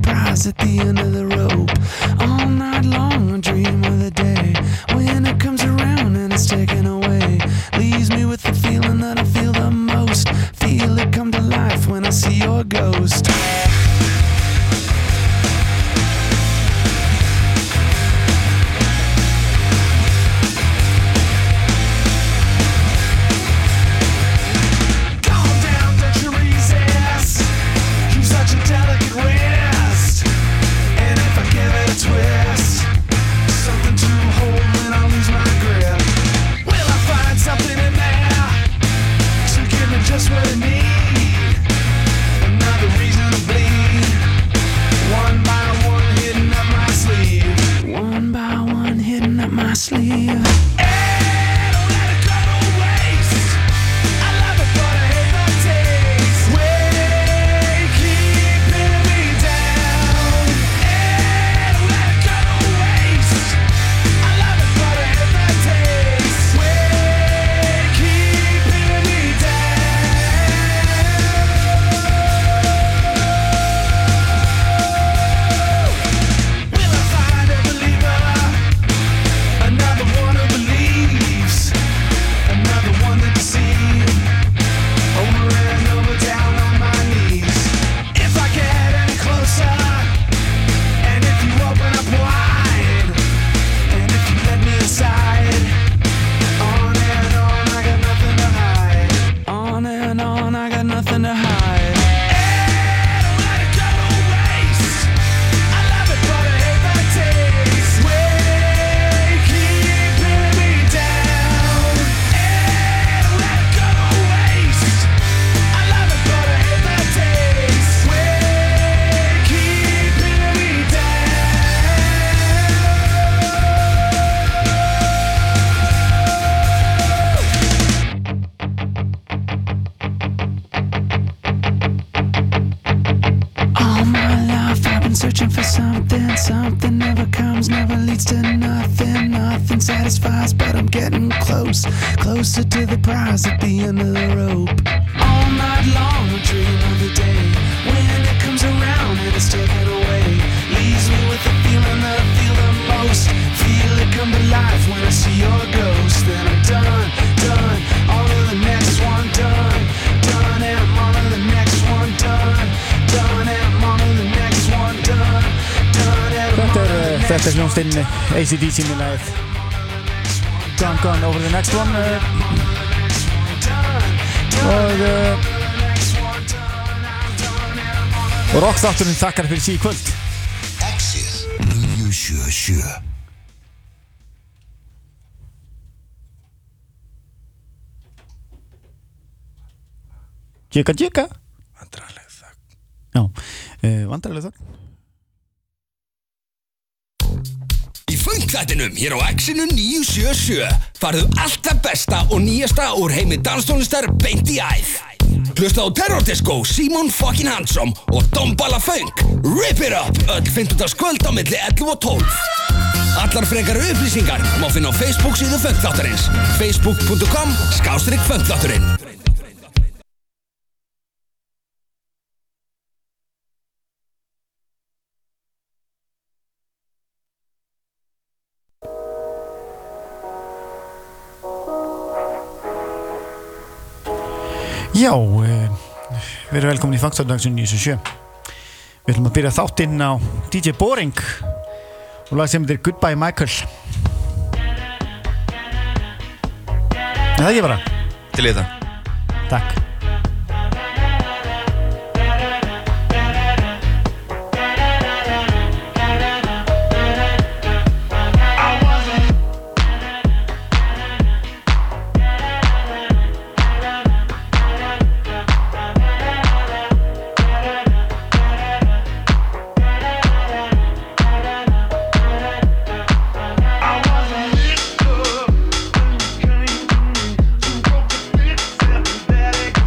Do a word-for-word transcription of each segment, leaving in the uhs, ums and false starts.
prize at the end of the rope. All night long I dream of the day when it comes around and it's taken away. Leaves me with the feeling that I feel the most. Feel it come to life when I see your ghost. Just what I need, another reason to bleed. One by one hidden up my sleeve. One by one hidden up my sleeve. Hey, don't let it go to waste. I love it but I hate the taste. Way keeping me down. Hey, don't let it go to waste. I love it but I hate the taste. Way keeping me down. Searching for something, something never comes, never leads to nothing, nothing satisfies, but I'm getting close, closer to the prize at the end of the rope. All night long I dream of the day when it comes around and it's taken away. Leaves me with the feeling that I feel the most. Feel it come to life when I see your ghost. Then I'm done, done, on to the next one, done, done, and I'm on to the next one, done, done, and I'm on to the next one, done, done, and I'm on to the next one. Þetta er hljómsveitinn A C D C með lagið Gone, Gone, Over the Next One og uh, og rockþátturinn þakkar fyrir sig í kvöld. Exið níu sjö sjö. Jigga jigga. Vandræðaleg þögn. Já, uh, vandræðaleg þögn. Í funkþættinum hér á Exinu níu sjö sjö farðu allt það besta og nýjasta úr heimi danstónlistar beint í æð. Hlusta á Terror Disco, Simon fucking Handsome og Dombala Funk. Rip it up, öll fimmtudagskvöld á milli ellefu og tólf. Allar frekari upplýsingar má finna á Facebook síðu funkþáttarins facebook punktur com skástrík funkþátturinn. Já, uh, við erum velkomin í Funkþáttardagsins níu sjö sjö. Við ætlum að byrja þáttinn á D J Boring og lag sem heitir Goodbye Michael. Er það ekki bara? Til í þetta. Takk. Better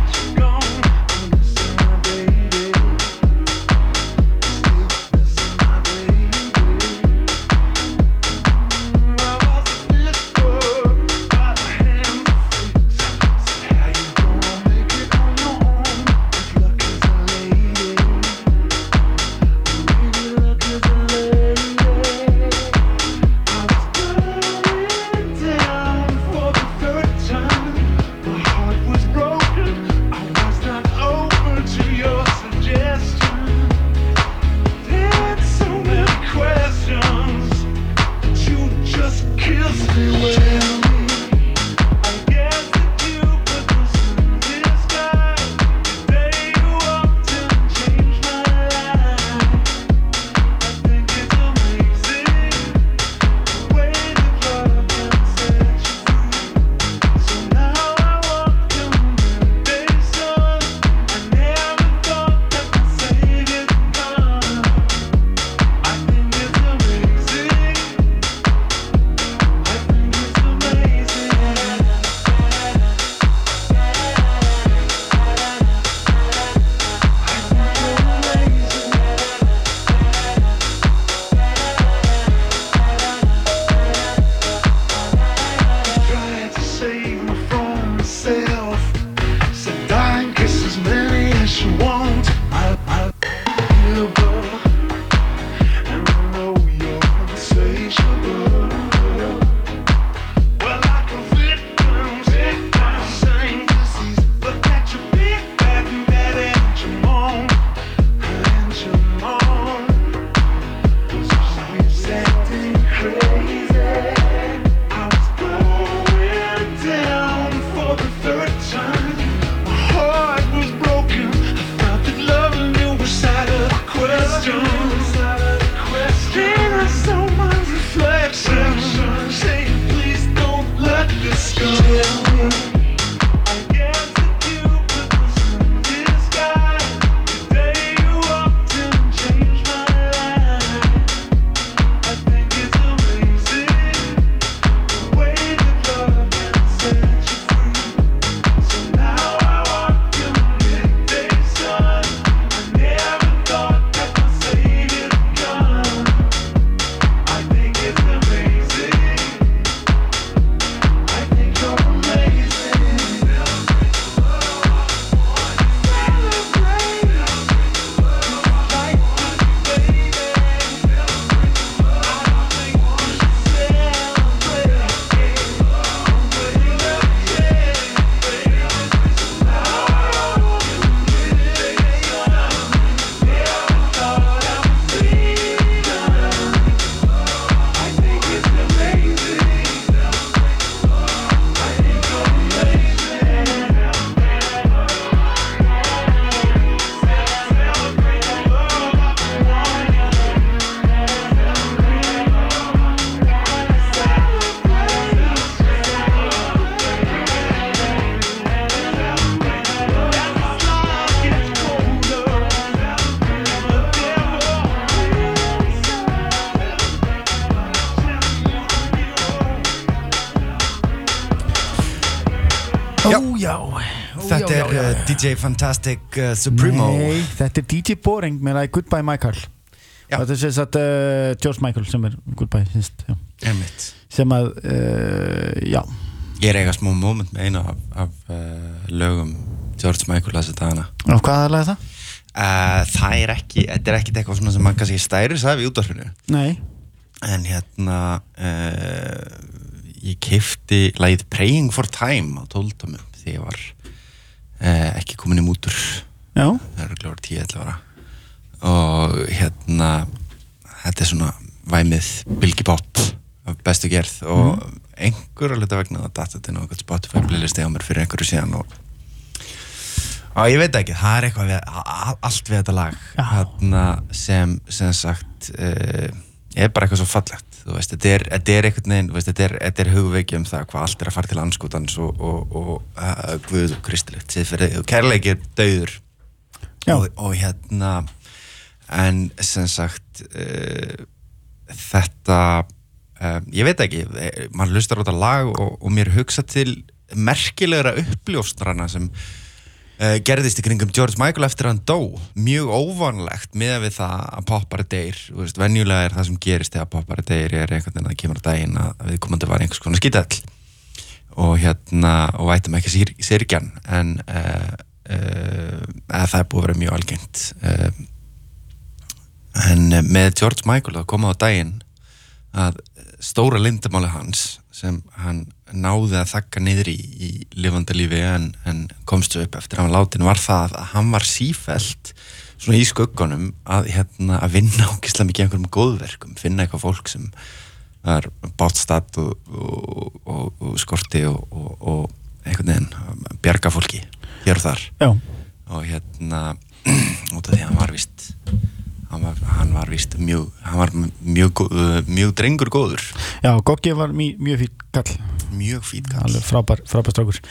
Ó já, ó, Þetta já, er já, já, uh, já. D J Fantastic uh, Supremo. Nei, þetta er D J Boring með lagi Goodbye Michael. Já. Þetta er sem sagt uh, George Michael sem er Goodbye sínst, já. Einmitt. Sem að, uh, já. Ég er eiga smá moment með eina af, af uh, lögum George Michael þessi dagana. Og hvað er lagið það? Uh, það er ekki, þetta er ekkit eitthvað svona sem mann kannski stærir sagði við útvarpinu. Nei. En hérna, uh, ég keypti lagið Praying for Time á tólftómum því ég var uh, ekki komin í mútur. Já. Það er glóður tíu til ellefu ára. Og hérna, þetta er svona væmið Bilgy Pop af bestu gerð og mm. einhver að hluta vegna það datt þetta inn á eitthvað Spotify playlisti á mér fyrir einhverju síðan og og ég veit ekki, það er eitthvað við, allt við þetta lag hérna, sem, sem sagt uh, er bara eitthvað svo fallegt þú veist, þetta er, þetta er einhvern veginn veist, þetta er, þetta er hugveiki um það hvað allt er að fara til andskotans og, og, og uh, Guð og kristilegt siðferði og kærleiki er dauður og, og hérna en sem sagt uh, þetta uh, ég veit ekki, maður hlustar á þetta lag og, og mér hugsa til merkilegra uppljóstrana sem Uh, gerðist í kringum George Michael eftir að hann dó mjög óvanlegt með við það að poppari deyr veist, venjulega er það sem gerist þegar poppari deyr er einhvern veginn að það kemur á daginn að viðkomandi var einhvers konar skítall og hérna og vætum ekki sér, sérgjan en uh, uh, það er búið að vera mjög algengt uh, en uh, með George Michael það kom á daginn að stóra lindamáli hans sem hann náði að þakka niður í, í lifandi lífi en, en komst upp eftir að hann látin var það að hann var sífellt svona í skuggunum að, hérna, að vinna ógeðslega mikið einhverjum góðverkum, finna eitthvað fólk sem er bátstatt og, og, og, og skorti og, og, og einhvern veginn bjarga fólki hér og þar. Já. Og hérna út af því að hann var víst hann var, hann var víst mjög hann var mjög, mjög drengur góður. Já, Goggi var mjög, mjög fýtt kall. Mjög fýtt kall. Alveg frábær, frábær strákur.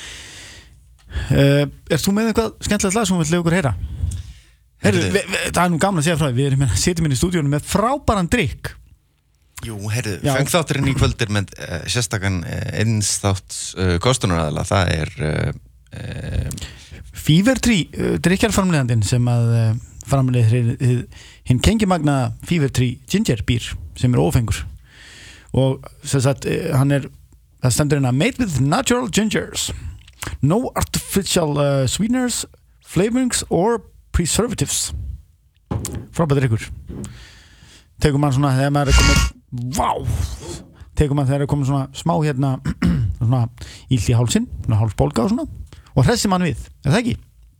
Uh, er þú með eitthvað skemmtilegt lag sem við viljum okkur heyra? Heyrðu, vi, vi, það er nú gaman að segja frá því, við erum að setja inn í stúdíunum með frábæran drykk. Jú, heyrðu, fengþátturinn í kvöldir með uh, sérstakann uh, einsþátt uh, kostunaraðala, það er uh, uh, Fever Tree, uh, drykkjarframleiðandinn sem að uh, framleiðir hinn kengimagna Fever Tree Ginger býr sem er ófengur og sem sagt, uh, hann er það stendur hérna made with natural gingers no artificial uh, sweeteners, flavorings or preservatives. Frábært drykkur. Tekur mann svona þegar maður er komið vá, tekur mann þegar er komið svona smá hérna svona illt í hálsinn, svona hálsbólga og svona og hressir mann við, er það ekki?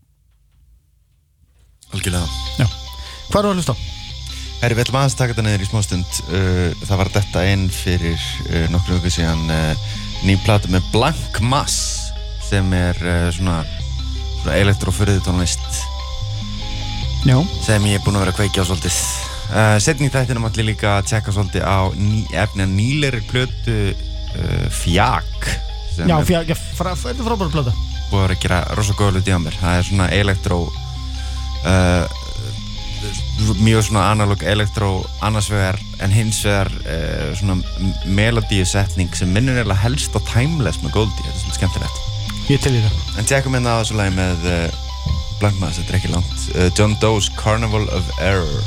Algjörlega. Já. Hvað er það að hlusta á? Herri, við ætlum aðeins taka þetta niður í smástund. Uh, það var þetta inn fyrir uh, nokkru viku síðan uh, ný plata með Blank Mass sem er uh, svona, svona elektrofurðið tónlist Já. Sem ég er búinn að vera að kveikja á svolítið. Uh, setni í þættinum allir líka að tjekka svolítið á ný, efni að nýlegri plötu uh, Fjak. Já, Fjak, þetta er frábæra plata. Búið að vera að gera rosa góða hluti á mér. Það er svona elektró Uh, mjög svona analog elektró annars vegar en hins vegar uh, svona melodíusetning sem minnir eiginlega helst á Timeless með Goldie, þetta er svolítið skemmtilegt. Ég til í það. En tjekkum hérna á þessu lagi með uh, Blank Mass, þetta er ekki langt uh, John Doe's Carnival of Error.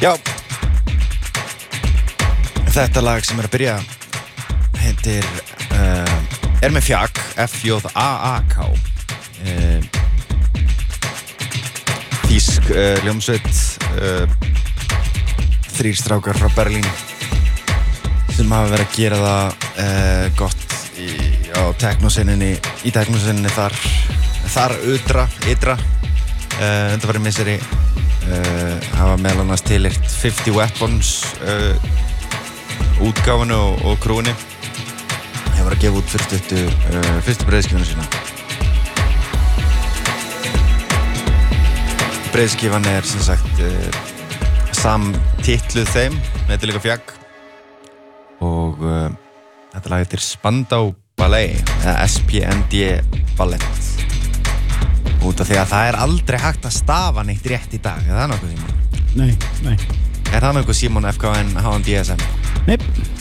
Já. Þetta lag sem er að byrja heitir uh, er með fjag, F J A A K. Uh, Þýsk uh, hljómsveit, uh, þrír strákar frá Berlín sem hafa verið að gera það uh, gott í, á teknosenninni, í teknosenninni þar, þar utra, ytra, uh, undanfarið misseri. Uh, hafa meðal annars tilheyrt fifty Weapons uh, útgáfunu og, og krúni. Hefur að gefa út fyrstu, uh, fyrstu breiðskifuna sína. Breiðskifan er sem sagt uh, samtitluð þeim, þetta er líka fjagg og uh, þetta lag heitir Spandau Ballet eða S P N D Ballet. Út af því að það er aldrei hægt að stafa neitt rétt í dag, er það nokkuð Símon? Nei, nei. Er það nokkuð Símon F K N H N D S M? Nei.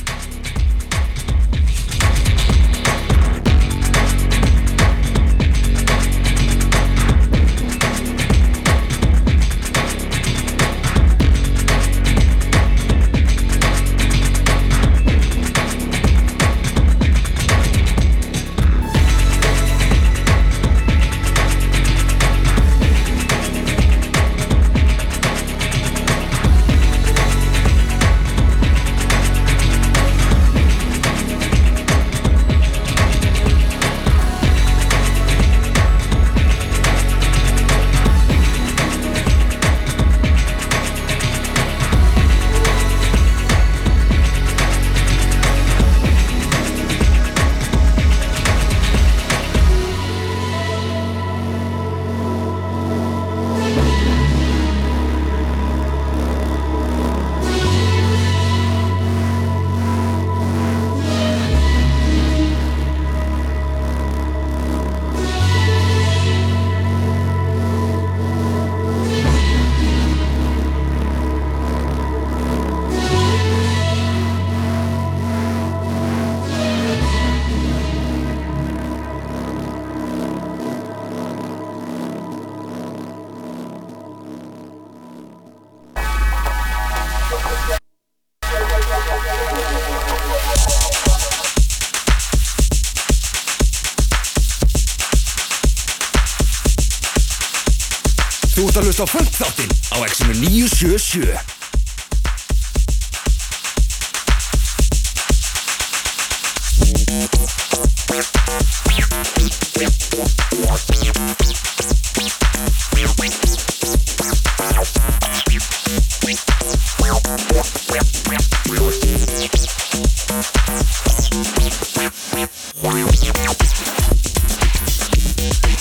Þú ert að hlusta á Funk-þáttinn á X-inu níu sjö sjö.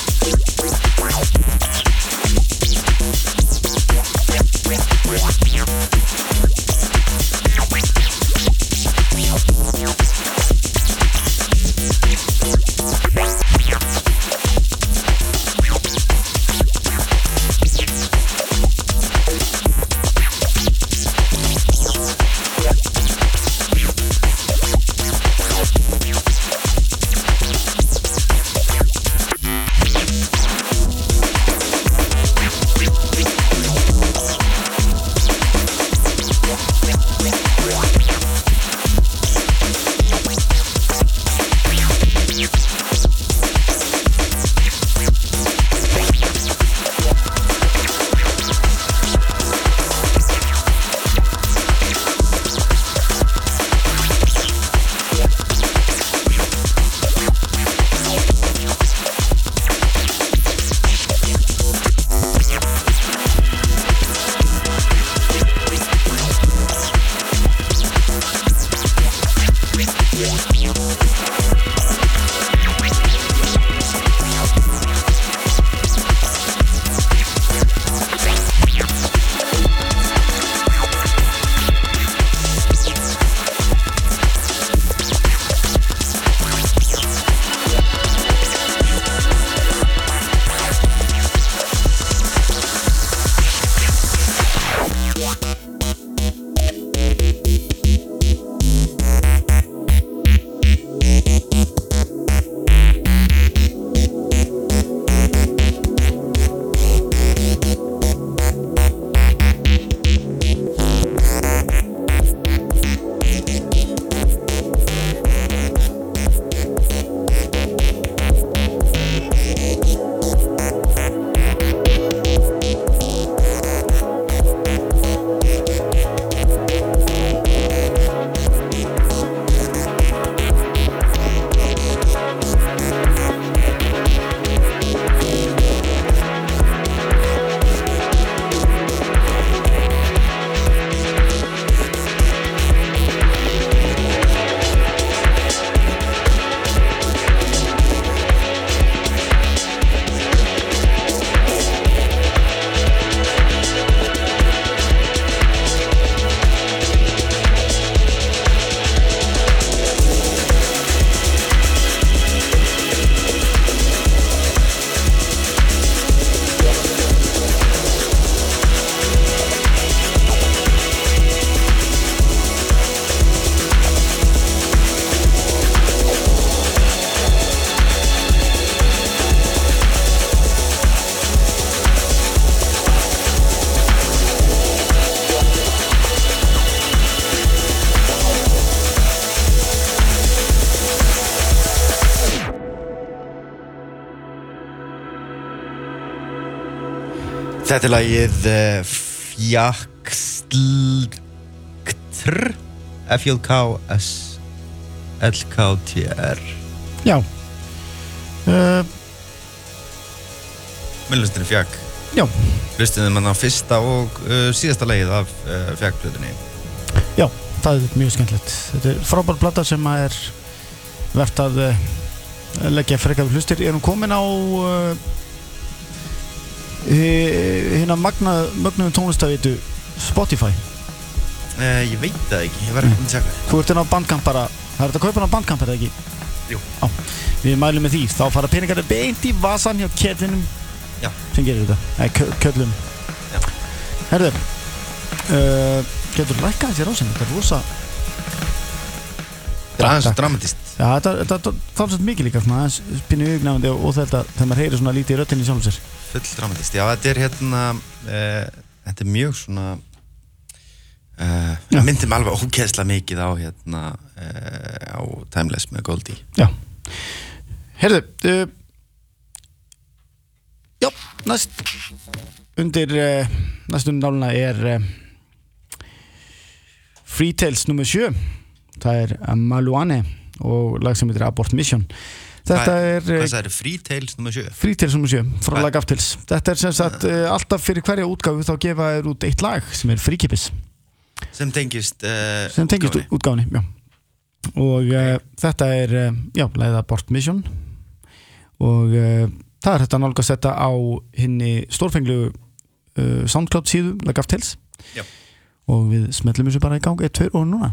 Yeah. Þetta er lagið uh, Fjaxlktr F J K S L K T R Já uh, Myndlustinni Fjag Já, Hlustuðum hann á fyrsta og uh, síðasta lagið af uh, Fjag-plötunni já, það er mjög skemmtilegt. Þetta er frábær plata sem að er vert að uh, leggja frekar við hlustir. Erum komin á uh, hérna magna mögnuðum tónlistavitu Spotify. uh, Ég veit það ekki, ég verði ekki að segja Þú ert inn á Bandcamp bara. Það er þetta að kaupa hann á Bandcamp, er það ekki? Jú. Já, við mælum með því. Þá fara peningarnir beint í vasan hjá Kjellinum Já. sem gerir þetta. Nei, Kjöllum. Já. Herðu, uh, getur lækkað þessi rásin. Þetta er rosa... Þetta er aðeins dramatist Já, þetta þetta er þálsett mikið líka, svona aðeins spinnu augnafandi og, og þetta, þegar maður heyrir svona lítið í röddinni sjálfum sér. Full dramatist, já þetta er hérna uh, Þetta er mjög svona uh, Það myndir mig alveg ógeðslega mikið á hérna uh, á Timeless með Goldie Já. Herðu, uh, já, næst undir uh, næst undir náluna er uh, Free Tales nummer sjö. Það er uh, Maluane og lag sem heitir Abort Mission. Þetta er Hvað það eru Free Tales nummer sjö? Free Tales nummer sjö frá Hvað? lag Aftils. Þetta er sem sagt uh, alltaf fyrir hverja útgáfu þá gefa þér út eitt lag sem er Fríkipis Sem tengist uh, sem tengist útgáfunni. útgáfunni, já. Og uh, þetta er uh, já, lagið Abort Mission og uh, það er þetta nálgast þetta á hinni stórfenglu uh, SoundCloud síðu lag Aftils. Já. Og við smellum þessu bara í gang eitt, tveir og núna.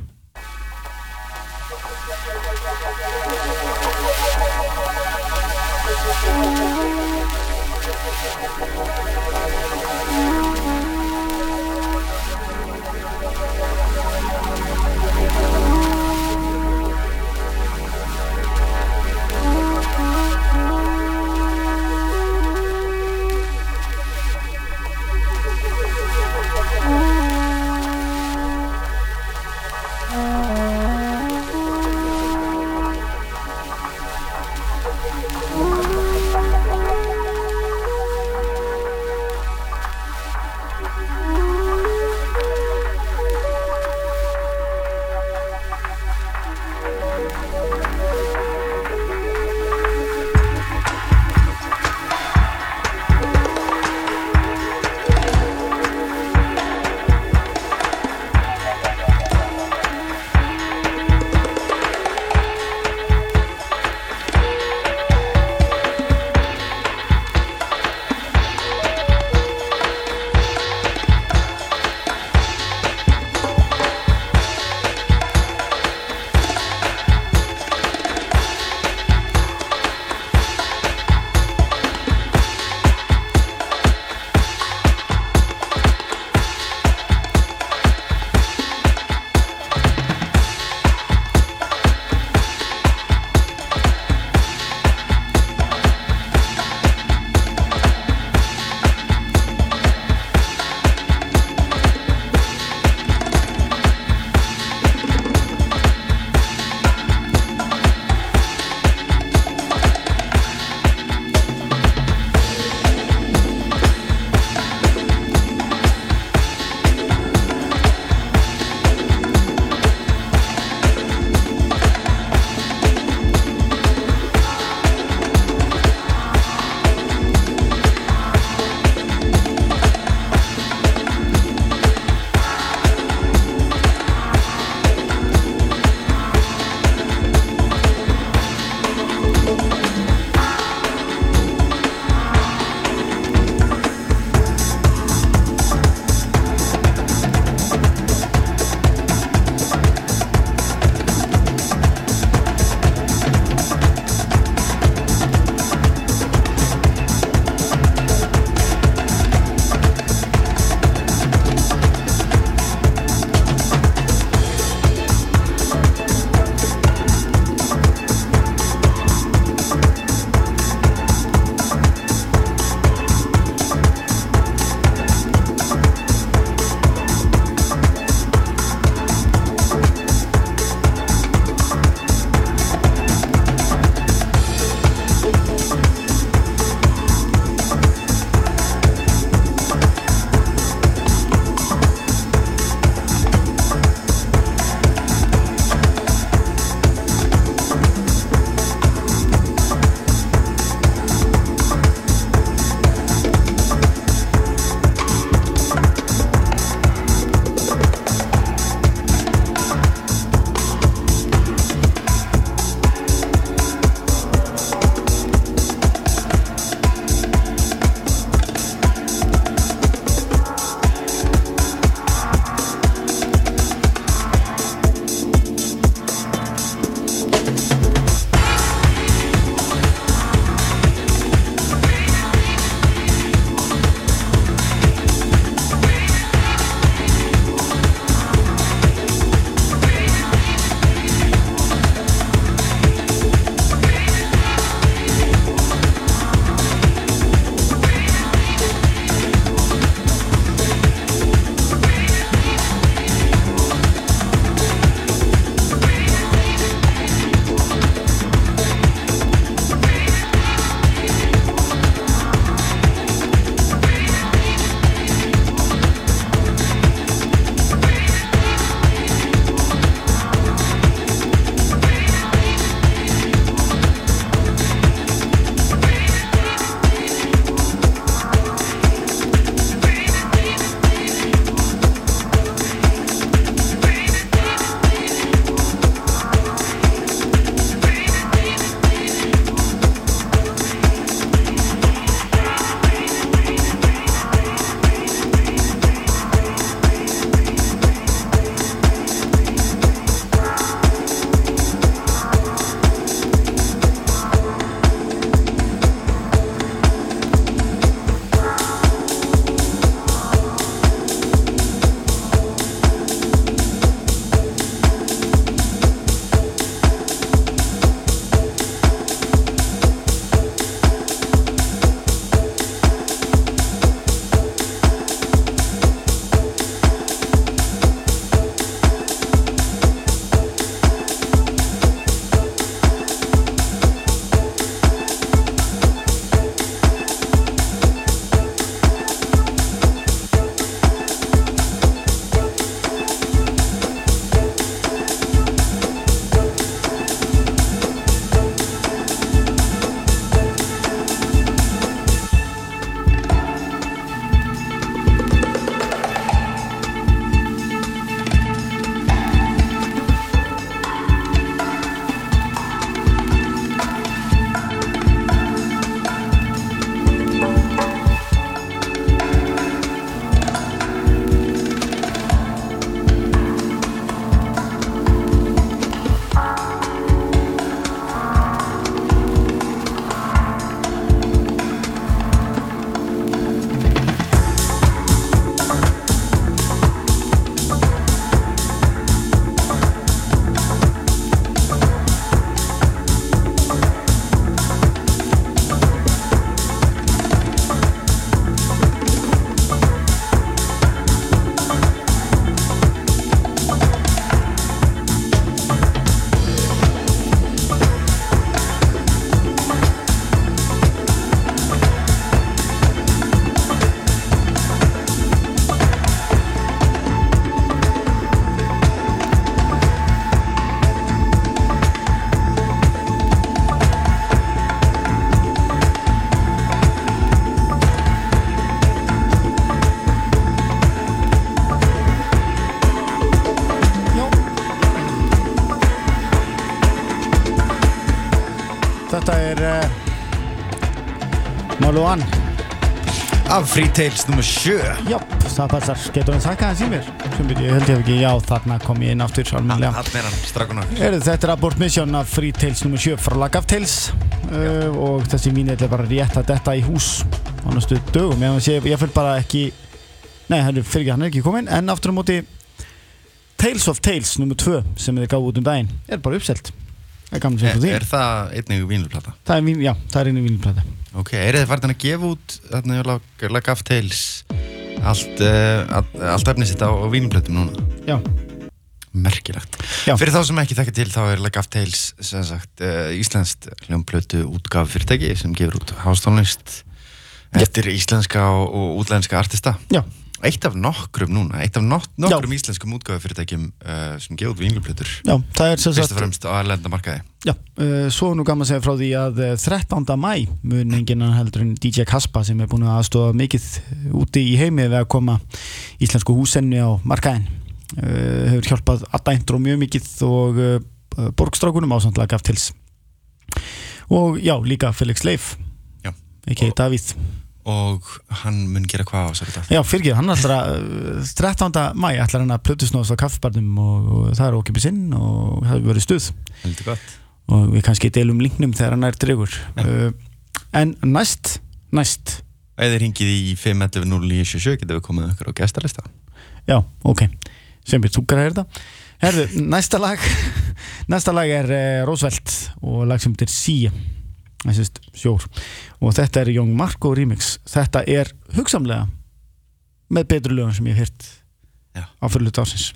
Þetta er uh, Maluan. Af Free Tales nummer sjö. Já, það passar. Getur hann sagt aðeins í mér? Sem ég held ég ekki, já, þarna kom ég inn aftur almennilega. Hann er hann, strákun okkur. Heyrðu, þetta er Abort Mission af Free Tales nummer sjö frá Lag of Tales uh, og þessi vínill er bara rétt að detta í hús á næstu dögum. Ég, sé, ég fyrir bara ekki, nei, hann er, fyrir ekki, hann er ekki kominn, en aftur á móti Tales of Tales nummer tvö sem þið gáðu út um daginn er bara uppselt. Það er gaman sem Er, því. er það einnig vínilplata? Það er vín, já, það er einu vínilplata. Ok, er þið farin að gefa út þarna Lag, Lag of Tales allt, uh, allt efni sitt á, á vínilplötum núna? Já. Merkilegt. Já. Fyrir þá sem ekki þekka til þá er Lag of Tales sem sagt uh, íslenskt hljómplötu útgáfu fyrirtæki sem gefur út hástónlist eftir íslenska og, og útlenska artista. Já. Eitt af nokkrum núna, eitt af nok nokkrum Já. íslenskum útgáfu fyrirtækjum uh, sem gefur út vínilplötur. Já, það er sem sagt fyrst og fremst á erlenda markaði. Já, uh, svo nú gaman að segja frá því að uh, þrettánda maí mun enginn annar heldur en D J Kaspa sem er búin að aðstofa mikið úti í heimi við að koma íslensku húsenni á markaðin. Uh, hefur hjálpað Adda Intro mjög mikið og uh, Borgstrákunum ásamt Lag of Tales. Og já, líka Felix Leif. Já. Ekki Davíð. Og hann mun gera hvað á þessari dag? Já, fyrirgeðu, hann ætlar að þrettánda maí ætlar hann að plötusnóðast á kaffibarnum og, og það er ókipis inn og það hefur verið stuð. Heldur gott. Og við kannski deilum linknum þegar hann er dregur. Uh, en næst, næst. Ef þið hringið í fimm ellefu núll níu sjö sjö getum við komið okkur á gestalista. Já, ok. Sem við túkar að þetta. Herðu, næsta lag, næsta lag er uh, Roosevelt og lag sem heitir Sea. Þessist sjór og þetta er Young Marco remix. Þetta er hugsamlega með betri lögum sem ég hef heyrt á fyrir hluta ársins.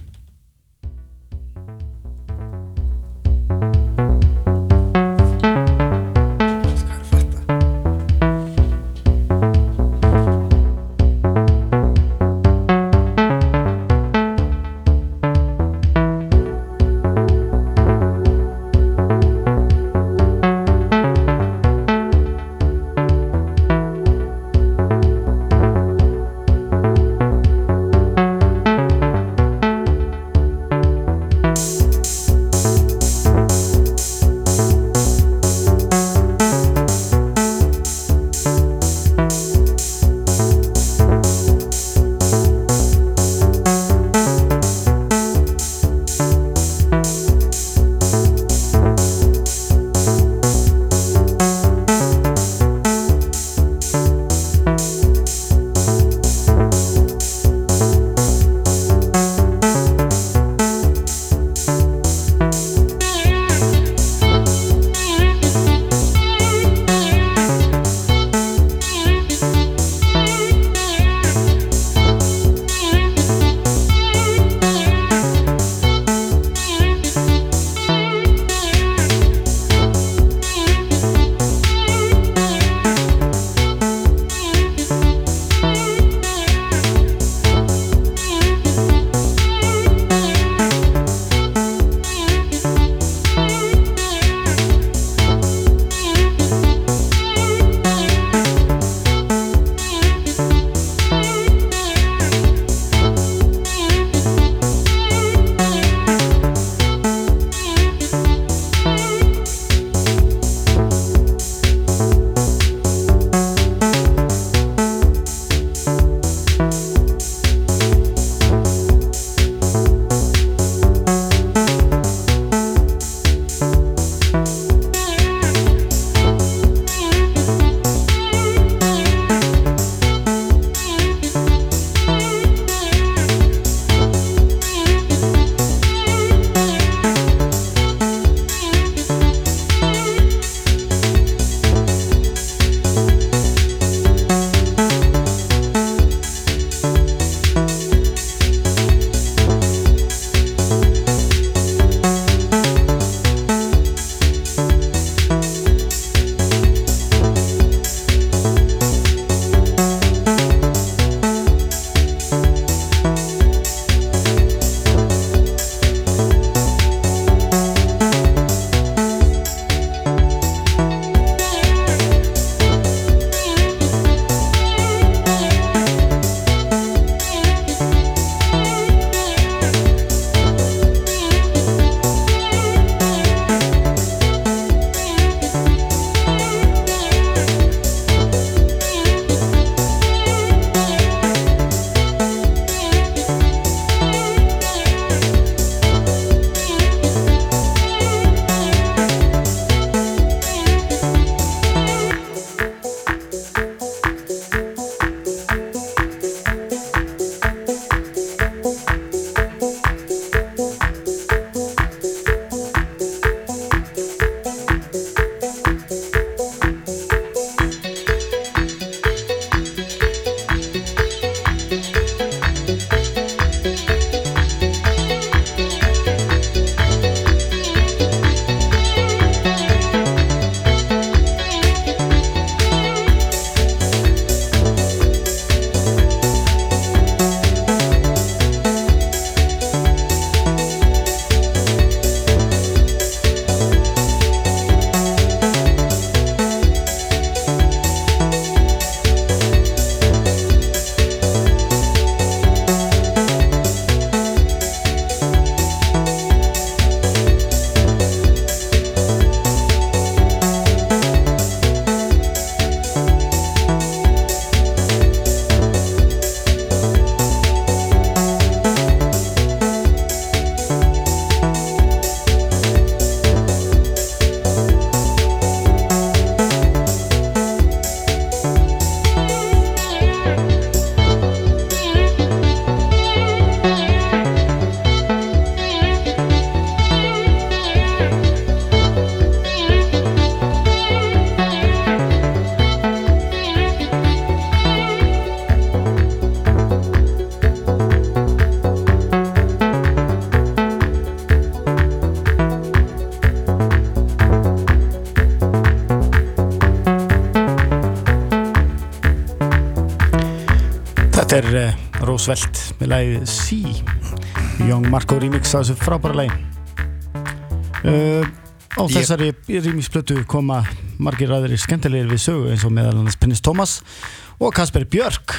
uh, Roosevelt með lagið Sea Young Marco remix af þessu frábæra lagi uh, á Ég- þessari remixplötu koma margir aðrir skemmtilegir við sögu eins og meðal annars Prince Thomas og Kasper Björk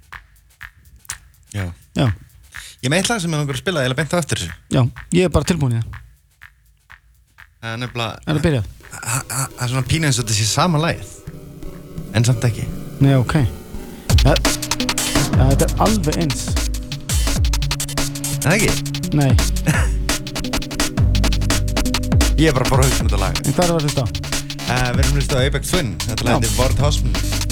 Já. já, Ég með eitt lag sem ég langar að spila eða beint á eftir þessu. já, ég er bara tilbúin í það Það er nefnilega... er það byrjað? Það það er svona pínu eins og þetta sé sama lagið. En samt ekki. Nei, ok ja, ja, þetta er alveg eins Er það ekki? nei, Ég er bara að fara að hugsa um þetta lag. en hvað er það að hlusta á? Uh, við erum hlust á Apex Twin. Þetta lag Já. heitir Ward Hosman.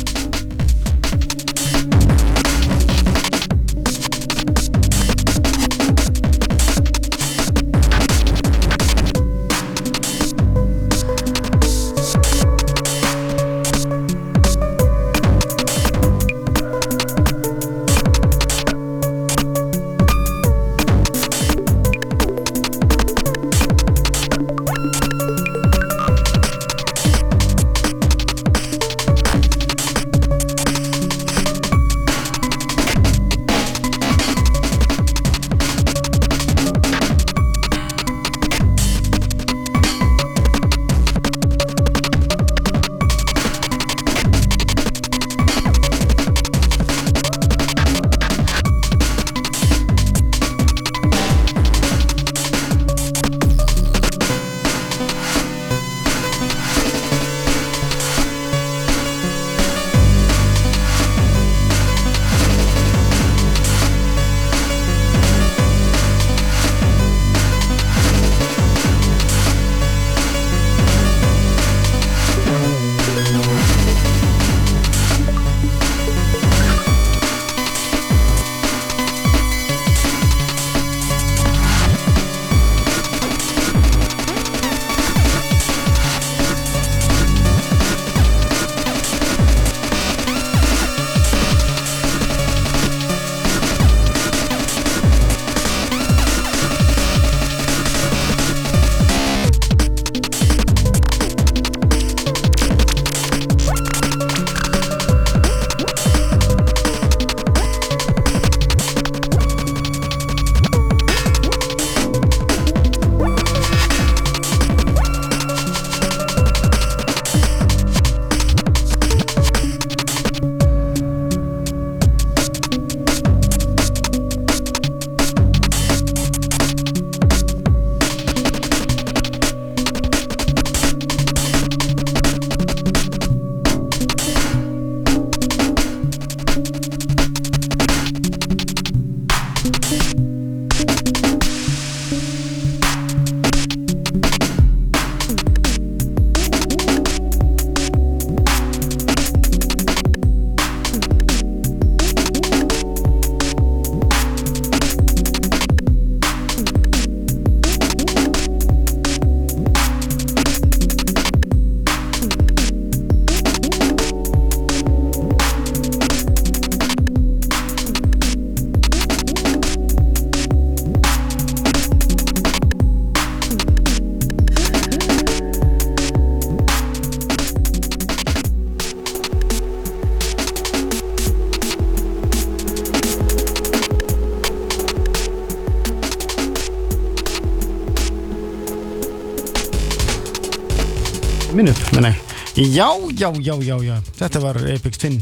minn upp, menn ég já, já, já, já, já þetta var Apex Twin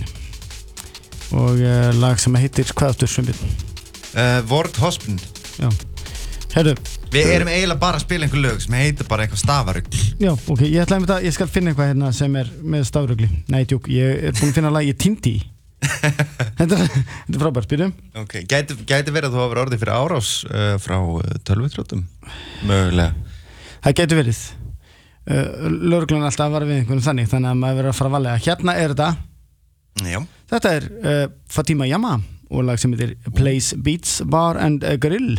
og uh, lag sem heitir hvað aftur Sveinbjörn? uh, Ward Hosman. Já, herru Við erum eiginlega bara að spila einhver lög sem heitir bara eitthvað stafarugl. já, ok, ég ætla að mynda, ég skal finna eitthvað hérna sem er með stafrugli, nei, tjúk ég er búin að finna lag ég týndi í þetta er, þetta er frábært, byrjum Ok, gæti, gæti verið að þú hafa verið orðið fyrir árás uh, frá uh, tölvutrjótum mögulega. það getur verið uh, lögreglan alltaf var við einhvern þannig þannig að maður verður að fara að valega hérna er þetta Já. þetta er uh, Fatima Yama og lag sem heitir Place Beats Bar and Grill.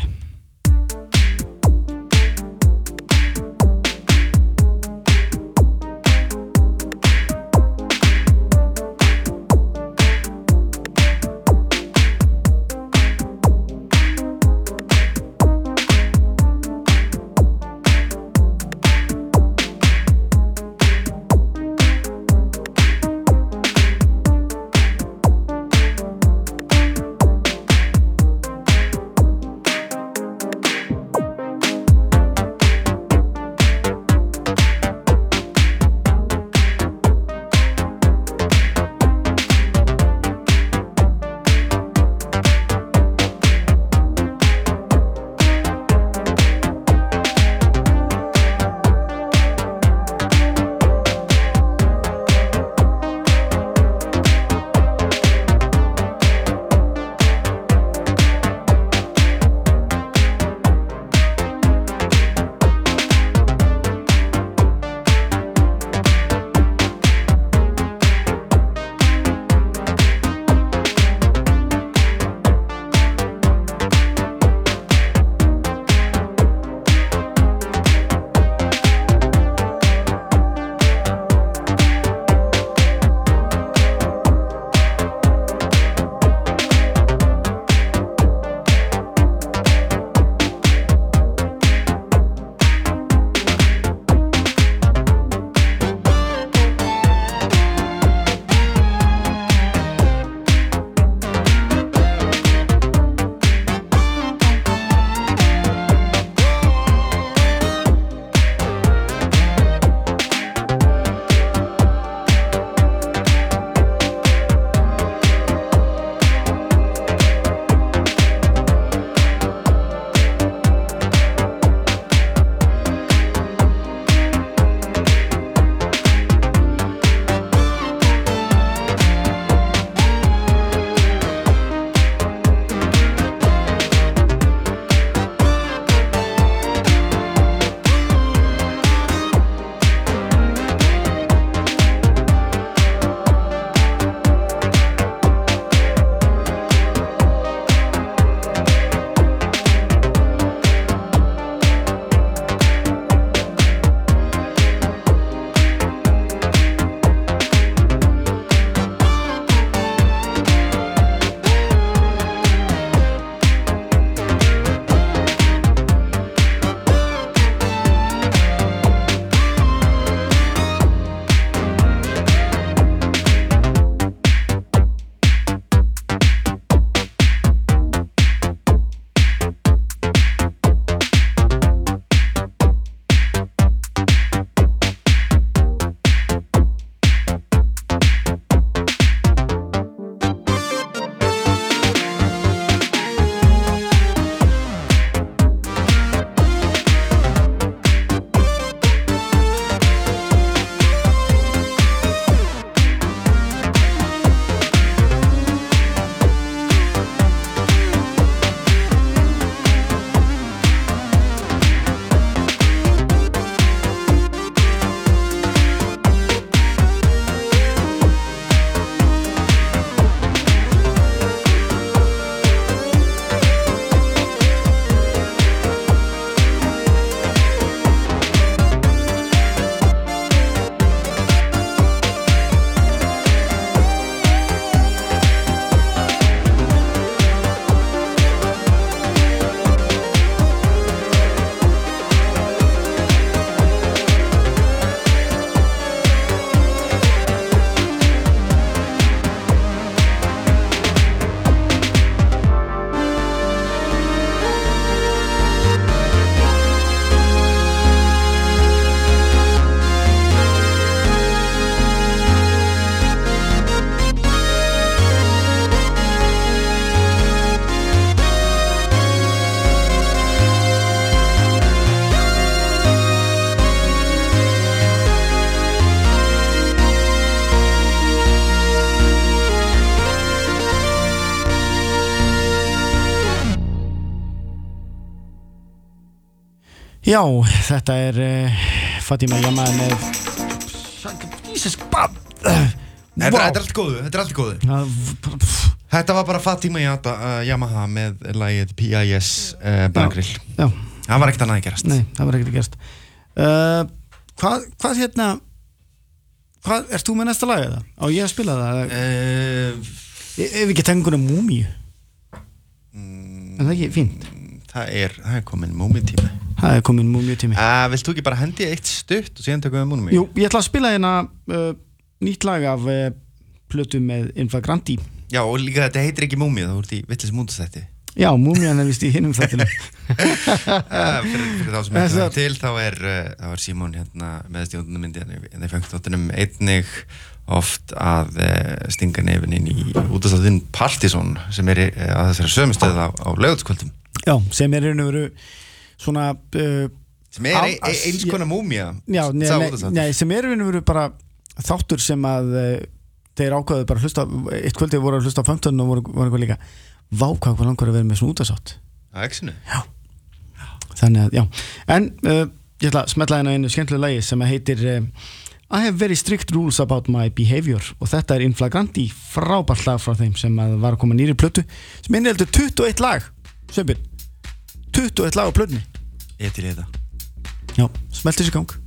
Já, þetta er uh, Fatima Yamaha með Jesus, bam Þetta er allt góðu, þetta er allt góðu Þetta var bara Fatima Yamaha með lagið P I S uh, Bargrill Já, það var ekkert annað að gerast nei, það var ekkert að gerast uh, hvað, hvað hérna hvað, ert þú með næsta lag eða? Á ég að spila það? uh, Ef við ekki tengur um Múmíu mm, En það er ekki fínt Það er, það er komin múmíutími Það er komin Múmíutími uh, Vilt þú ekki bara hendi eitt stutt og síðan tökum við múmíu? Jú, ég ætla að spila hérna uh, nýtt lag af uh, plötu með Inflagranti Já, og líka þetta heitir ekki múmíu, þú ert í vitlis múndastætti Já, Múmían er vist í hinum þættinu uh, fyrir, fyrir þá sem ekki það til þá er, uh, þá er Símon hérna með stjórnum myndi en þeir fengt þáttunum einnig oft að uh, stinga nefin inn í útastáttin Partizón sem er uh, að þessari sömustöð á, á laugardagskvöldum Já, sem er einu veru svona uh, sem er ein, ein, eins konar múmía Já, nei, nei, nei, sem er einu veru bara þáttur sem að uh, þeir ákvaðu bara að hlusta eitt kvöldi voru að hlusta á fangtöðun og voru, voru eitthvað líka vákvað hvað langar að vera með svona útasátt á Exinu já. Þannig að, já en uh, ég ætla að smetla hérna einu skemmtilegu lagi sem heitir uh, I have very strict rules about my behavior og þetta er Inflagranti frábært lag frá þeim sem að var að koma nýri plötu sem inniheldur tuttugu og eitt lag Sveinbjörn, tuttugu og eitt lag á plötunni Ég til í þetta Já, smeltu sér gang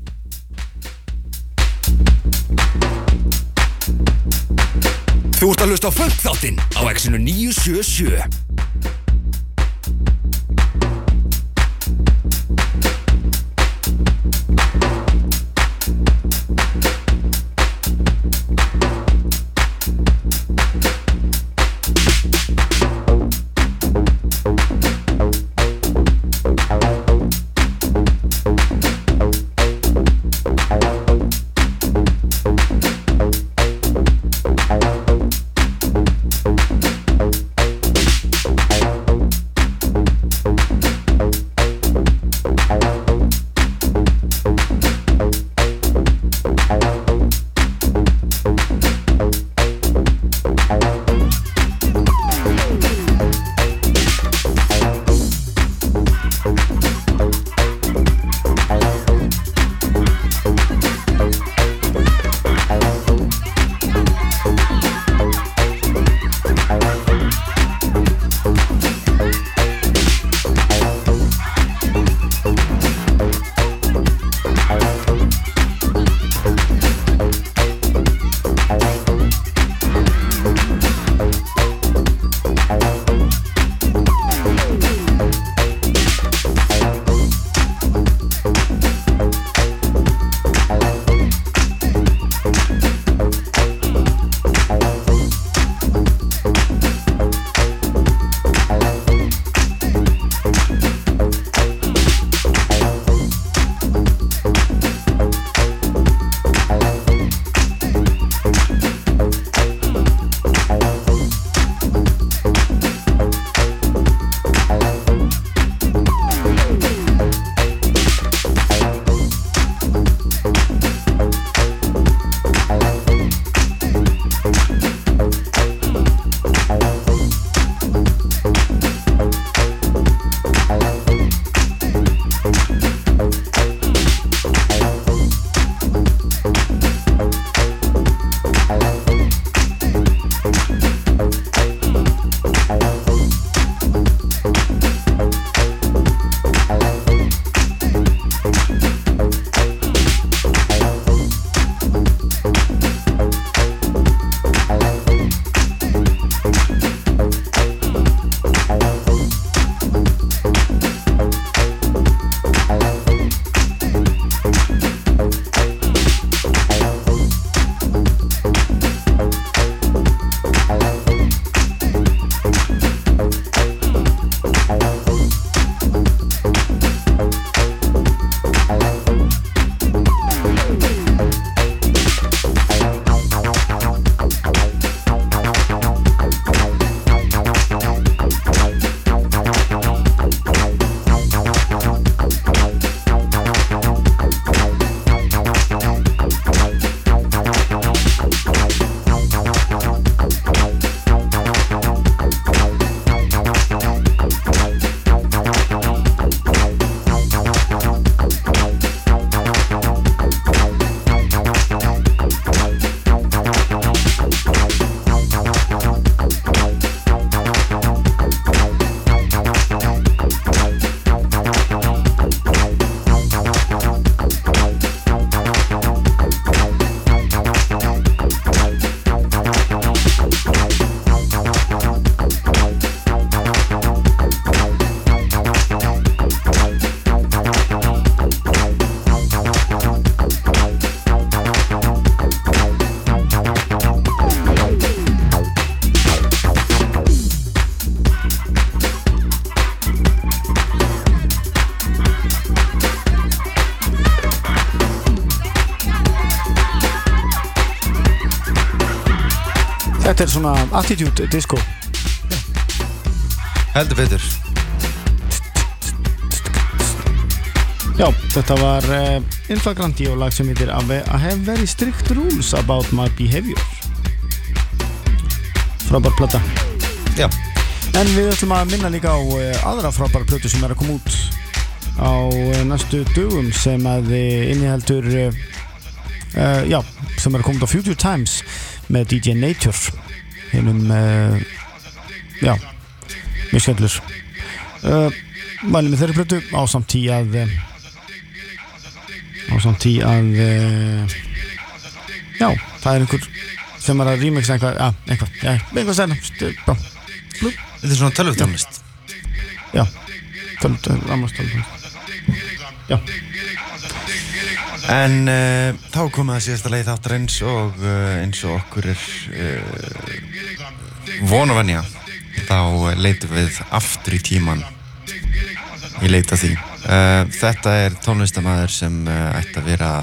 Þú ert að hlusta á Funk-þáttinn á Exinu níu sjö sjö. Þetta er svona attitude disco. Heldur betur. Já, þetta var uh, Inflagranti og lag sem heitir I have very strict rules about my behavior. Frábær plata. Já. En við ætlum að minna líka á uh, aðra frábæra plötu sem er að koma út á uh, næstu dögum sem að uh, inniheldur uh, uh, já, sem er að koma út á Future Times með D J Nature hinum uh, já, mjög skemmtlur uh, mælum með þeirri plötu ásamt tí að uh, ásamt tí að uh, já, það er einhver sem er að remixa einhvað, ja, einhvað, ja, einhvað stærna blú. Þetta er svona tölvutónlist. Já, tölvutónlist, annars tölvutónlist. Já. En uh, þá komið að síðasta leið þáttarins og uh, eins og okkur er uh, von og venja, þá leitum við aftur í tíman í leit að því. Uh, þetta er tónlistarmaður sem uh, ætti að vera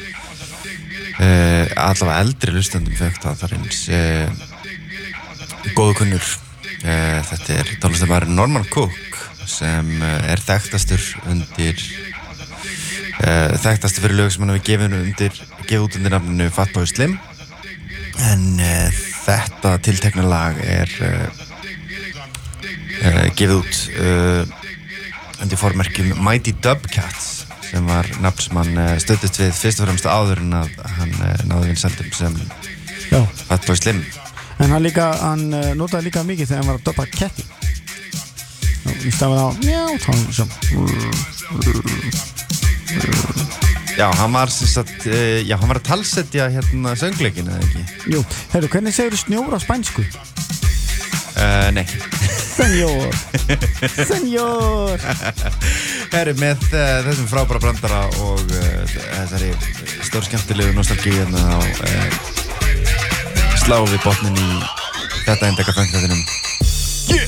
uh, allavega eldri hlustendum þáttarins uh, góðu kunnur. Uh, þetta er tónlistarmaður Norman Cook sem uh, er þekktastur undir uh, þekktastur fyrir lög sem hann hefur gefið undir gefið út undir nafninu Fatboy Slim, en uh, þetta tiltekna lag er uh, uh, gefið út uh, undir formerkjum Mighty Dubcats, sem var nafn sem hann uh, stöddist við fyrst og fremst áður en að hann uh, náði vinsældum sem Já. Fatboy Slim. En hann líka, hann uh, notaði líka mikið þegar hann var að dubba ketti. Í stafið á já, þá svo. Já, hann var sem sagt, uh, já, hann var að talsetja hérna söngleikinn, eða ekki? Jú, heyrðu, hvernig segir þú snjór á spænsku? Uh, nei. Senjór. Senjór. Herri, með uh, þessum frábæra brandara og uh, þessari stórskemmtilegu nostalgíu hérna á uh, slá við botnin í þetta eindaka fönglöðinum. Yeah!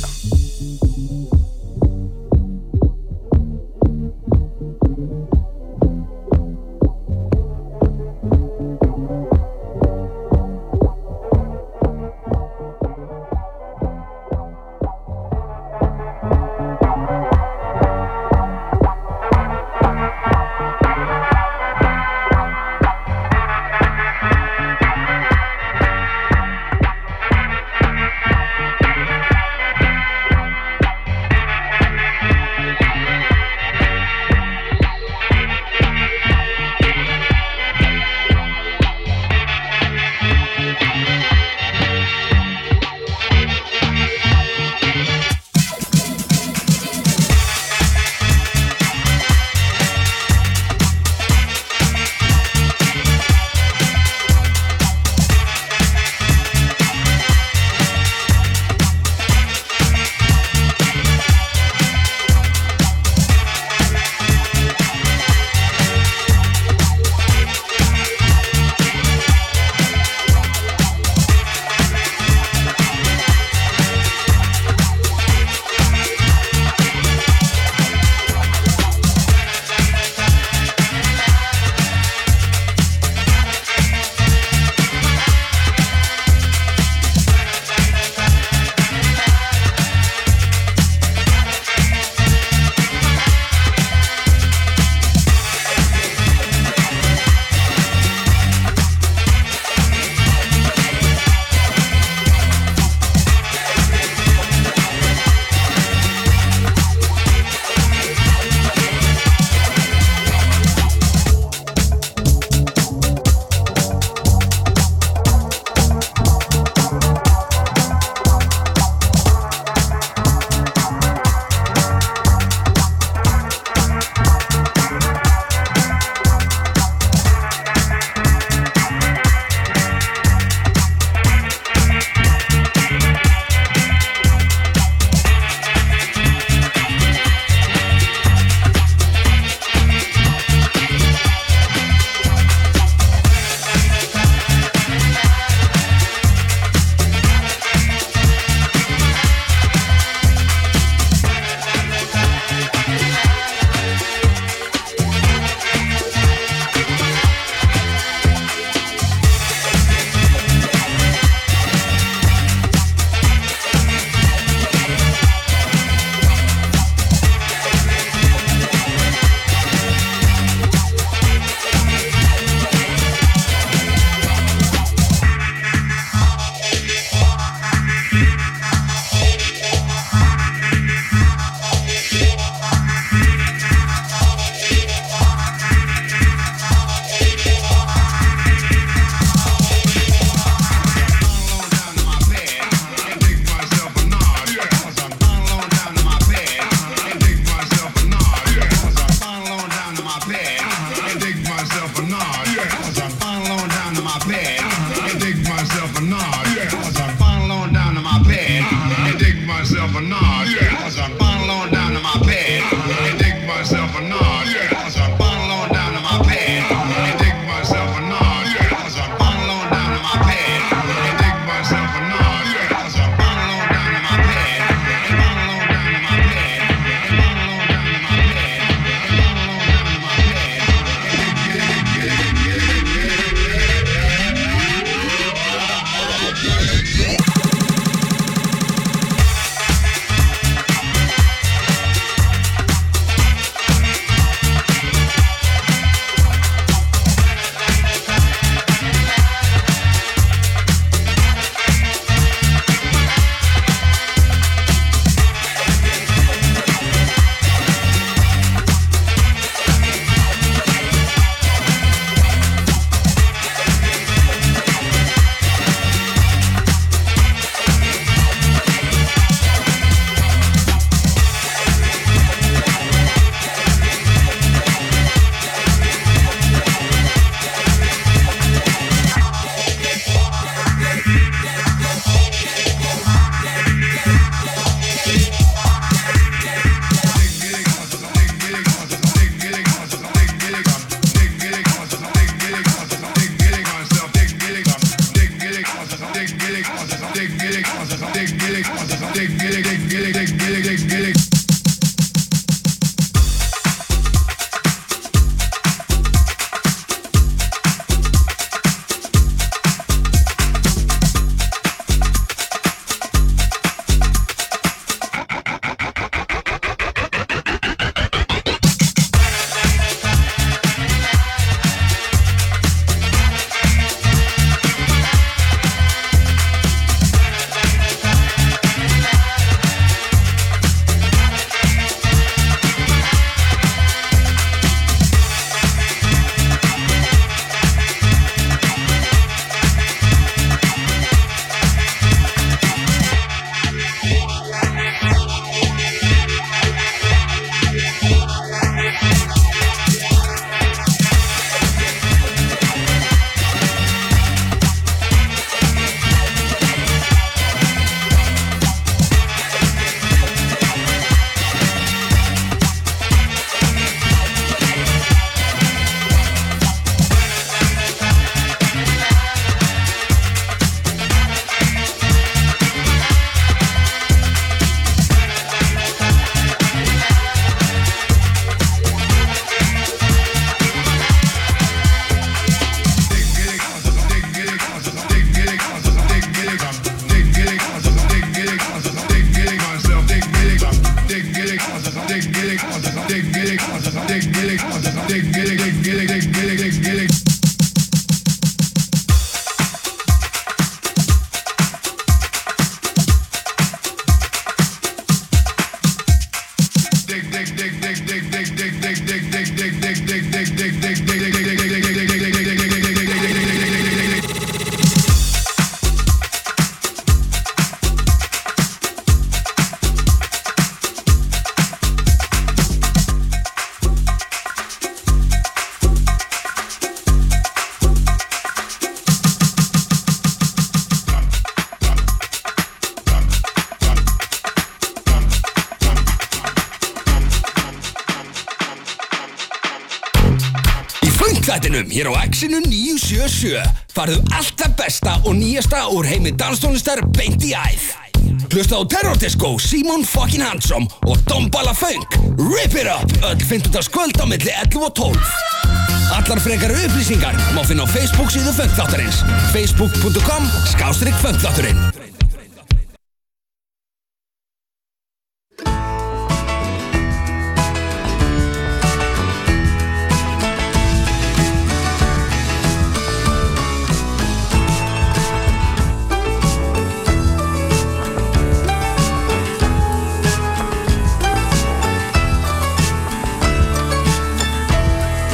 Þættinum hér á Exinu níu sjö sjö farðu allt það besta og nýjasta úr heimi danstónlistar beint í æð. Hlusta á Terror Disco, Simon fucking Handsome og Dombala Funk. Rip it up, öll fimmtudagskvöld á milli ellefu og tólf. Allar frekari upplýsingar má finna á Facebook síðu Funkþáttarins facebook punktur com skástrík Funkþátturinn.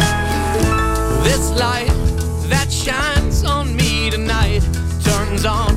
This light that shines on me tonight turns on